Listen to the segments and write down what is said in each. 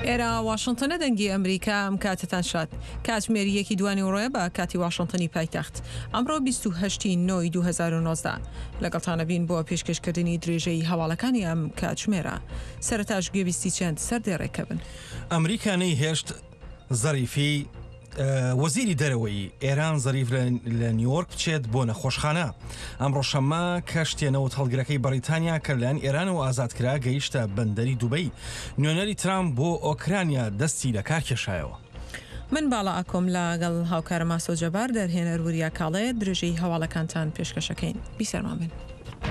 ئێرە واشنتنە دەنگی ئەمریکا ئەم کاتتان شات کاتژمێریەکی دوانی ڕۆیە بە کاتی واشنتنی پایتەخت ئەمڕۆ 28 2019 لەگەڵتانە بین بۆ پێشکەشکردنی درێژەی هەواڵەکانی ئەم کاتژمێرە سەرەتاش گوێویستی چەند سەردێڕێکە بن. ئەمریکانەی هێشت زەریفی وەزیری دەرەوەی ئێران زەریف لە نیویۆرک بچێت بۆ نەخۆشخانە. ئەمڕۆ شەممە کەشتێنەوە هەڵگرەکەی بەریتانیا کە لەلایەن ئێران و ئازادکرا گەیشتە بەندەری دوبەی. نوێنەری ترامپ بۆ ئۆکرانیا دەستی لە کار کێشایەوە. من باڵا ئەکۆم لەگەڵ هاوکارە ماسۆ جەبار دەرهێنەر وریا کاڵێ درێژەی هەواڵەکانتان پێشکەشەکەین. بیسەرمان بن.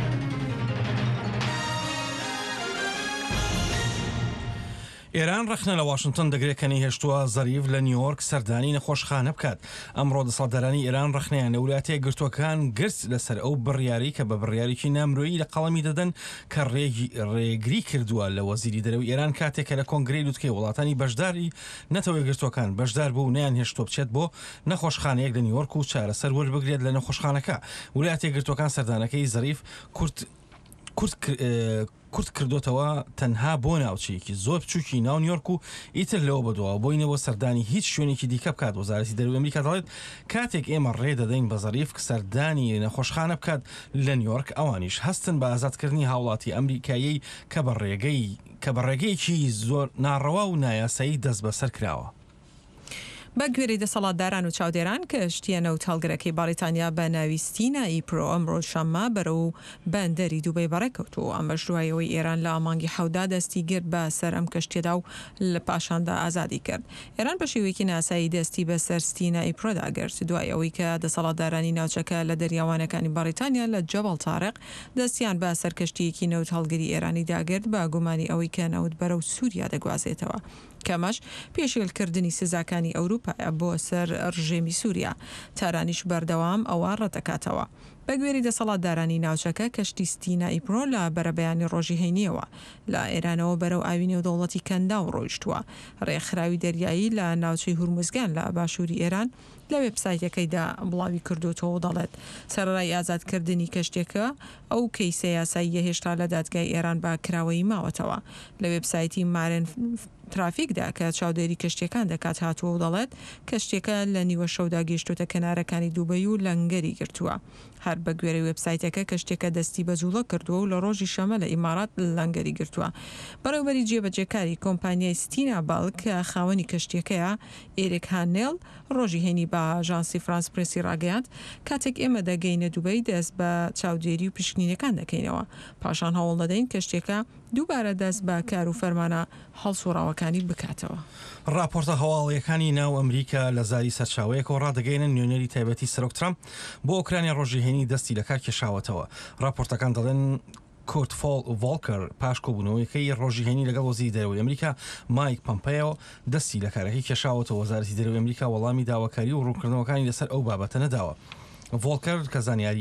ئێران ڕخنە لە واشنتن دەگرێتکەنی هێشتووە زەریف لە نیویۆرک سەردانی نەخۆشخانە بکات. ئەمڕۆ دەسەڵاتدارانی ئێران ڕخنەیان لە ویلایەتە گرتوەکان گرت لەسەر ئەو بڕیاری کە بە بڕیارێکی نامرۆیی لە قەڵەمی دەدەن کە ڕێگری کردووە لە وەزیری دەرەوەی ئێران کاتێکە لە کۆنگرەی لوتکەی وڵاتانی بەشداری نەتەوەی گرتوەکان بەشدار بوو نیان هێشتۆ بچێت بۆ نەخۆشخانەیەک لە نیویۆرک و چارەسەر وەربگرێت لە نەخۆشخانەکە. ویلایەتە گرتوەکان سەردانەکەی زەریف کورت کردوتەوە تەنها بۆ ناوچەیەکی زۆر بچووکی ناو نیویۆرک و ئیتر لەوە بەدەوە بۆینەوە سەردانی هیچ شوێنێکی دیکە بکات. وەزارەتی دەرەوەی ئەمریکا دەڵێت کاتێک ئێمە ڕێ دەدەین بە زەریف کە سەردانی نەخۆشخانە بکات لە نیویۆرک ئەوانیش هەستن بە ئازادکردنی هاوڵاتی ئەمریکایی کە بە ڕێگەیەکی زۆر ناڕەوا و نایاسایی دەست بەسەر کراوە. بە گوێرەی دەسەڵاتداران و چاودێران کە شتیەنە و هەڵگرەکەی بەریتانیا بە ناوی ستینا ئیپرۆ ئەمڕۆ شەممە بەرەو بەندەری دووبەی بەڕێکەوتووە. ئەمەش دوایەوەی ئێران لە مانگی حەودا دەستی گرت بە سەر ئەم کەشتێدا و لە پاشاندا ئازادی کرد. ئێران بە شێوەیەکی ناسایی دەستی بەسەر ستینا ئیپرۆدا گرت دوایەوەی کە دەسەڵاتدارانی ناوچەکە لە دەریاوانەکانی بەریتانیا لە جەبەڵ تارق دەستیان بە سەر کەشتیەکی نەوت هەڵگری ئێرانی داگرت بە گومانی ئەوەی کە نەوت بەرەو سووریا دەگوازێتەوە. کەمەش پێشێلکردنی سزاکانی ئەوروپایە بۆ سەر ڕژێمی سووریا تارانیش بەردەوام ئەوە ڕەتەکاتەوە. بە گوێری دەسەڵاتدارانی ناوچەکە کەشتی ستینا ئیپرۆ لە بەرەبەیانی ڕۆژی هەینیەوە لە ئێرانەوە بەرەو ئاوی نێودەوڵەتی کەندا و ڕۆیشتووە. ڕێکخراوی دەریایی لە ناوچەی هورمزگان لە باشووری ئێران لە وێبسایتەکەیدا بڵاوی کردوتەوە دەڵێت سەرڕای ئازادکردنی کەشتێکە ئەو کەیسە یاساییە هێشتا لە دادگای ئێران با کراوەی ماوەتەوە. لە وێبسایتی مارن ترافیکدا کە چاودێری کەشتەکان دەکات هاتووە و دەڵێت کەشتێکە لە نیوە شەودا گەیشتوتە کەنارەکانی دووبەی و لەنگەری گرتووە. هەر بە گوێرەی وێبسایتەکە کەشتێکە دەستی بە جوڵە کردووە و لە ڕۆژی شەمە لە ئیمارات لەنگەری گرتووە. بەڕێوەبەری جێبەجێکاری کۆمپانیای ستینا باڵک کە خاوەنی کەشتێکەیە ئێرێک هانێڵ ڕۆژی هێنی بە ئاژانسی فرانس پرسی ڕاگەیاند کاتێک ئێمە دەگەینە دووبەی دەست بە چاودێری و پشکنینەکان دەکەینەوە پاشان هەوڵ دەدەین کەشتێکە دووبارە دەست بە کار و فەرمانە هەڵسوڕاوەکانی بکاتەوە. راپۆرتە هەواڵیەکانی ناو ئەمریکا لە زاری سەرچاوەیەک و ڕادەگەینە نوێنەری تایبەتی سەرۆک ترامپ بۆ ئۆکرانیا ڕۆژی هێنی دەستی لە کار کێشاوەتەوە. راپۆرتەکان دەڵێن کورت ڤۆڵکەر پاش کۆبوونەوەیەکەی ڕۆژی هێنی لەگەڵ وەزیری دەرەوەی ئەمریکا مایک پۆمپێۆ دەستی لە کارەکەی کێشاوەتەوە. وەزارەتی دەرەوەی ئەمریکا وەڵامی داواکاری و ڕوونکردنەوەکانی لەسەر ئەو بابەتە نەداوە. ڤۆڵکەر کە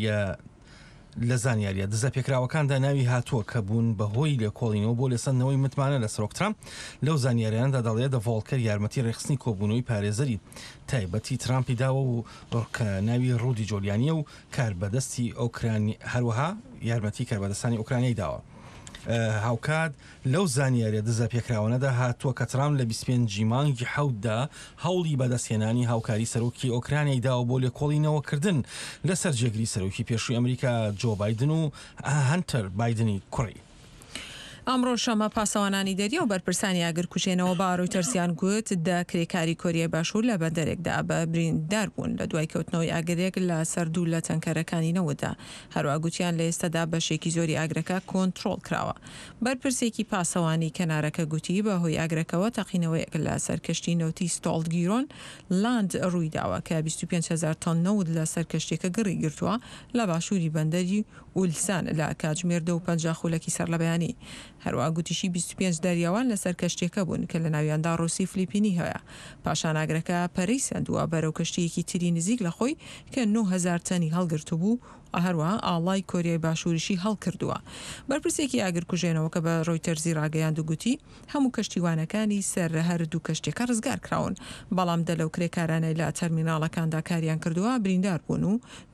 لە زانیاریە دزە پێکراوەکاندا ناوی هاتووە کە بوون بەهۆی لە کۆڵینەوە بۆ لێسەندنەوەی متمانە لە سەرۆک ترامپ لەو زانیاریاندا دەڵێت ڤۆڵکەر یارمەتی ڕێخستنی کۆبوونەوەی پارێزەری تایبەتی ترامپی داوە و کە ناوی ڕوودی جۆلیانیە و کار بەدەستی ئۆکرانی هەروەها یارمەتی کاربەدەستانی ئۆکرانیای داوە. هاوکات لەو زانیاریە دزە پێکراوەنەدا هاتووە کە ترامپ لە 25 مانگی حەوتدا هەوڵی بەدەستهێنانی هاوکاری سەرۆکی ئۆکرانیای داوە بۆ لێکۆڵینەوەکردن لەسەر جێگری سەرۆکی پێشووی ئەمریکا جۆ بایدن و هەنتەر بایدنی کوڕی. ئەمڕۆ شەمە پاسەوانانی دەریە و بەرپرسانی ئاگرکوژێنەوە بە ڕۆیتەرزیان گوت دەکرێکاری کۆریای باشوور لە بەندەرێکدا بە بریندار بوون لە دوای کەوتنەوەی ئاگرێک لە سەردوو لە تەنکەرەکانی نەوەدا. هەروە گوتیان لە ئێستادا بەشێکی زۆری ئاگرەکە کۆنتڕۆڵ کراوە. بەرپرسێکی پاسەوانی کەنارەکە گوتی بەهۆی ئاگرەکەوە تەقینەوەیەک لە سەرکەشتی نەوتی ستۆڵگیرۆن لاند ڕوویداوە کە 25,000 تۆن نەوت لە سەرکەشتێکە گڕی گرتووە لە باشووری بەندەری ئولسان لە کاتژمێر 2:50 خولەکی سەر لە بەیانی. هەروە گوتیشی 25 دەریاوان لەسەر کەشتێکە بوون کە لە ناویاندا ڕۆسی فلیپینی هەیە. پاشان ئاگرەکە پەرەی سەندووە بەرەو کەشتیەکی تری نزیک لە خۆی کە 9,000 تەنی هەڵگرتو بوو هەروە ئاڵای کۆریای باشووریشی هەڵکردووە. بەرپرسێکی ئاگرکوژێنەوە کە بە ڕۆیتەرزی ڕاگەیاند و گوتی هەموو کەشتیوانەکانی سەر هەردوو کەشتێکە ڕزگار کراون بەڵام دە لەو کرێکارانەی لە تەرمیناڵەکاندا کاریان کردووە بریندار بوون و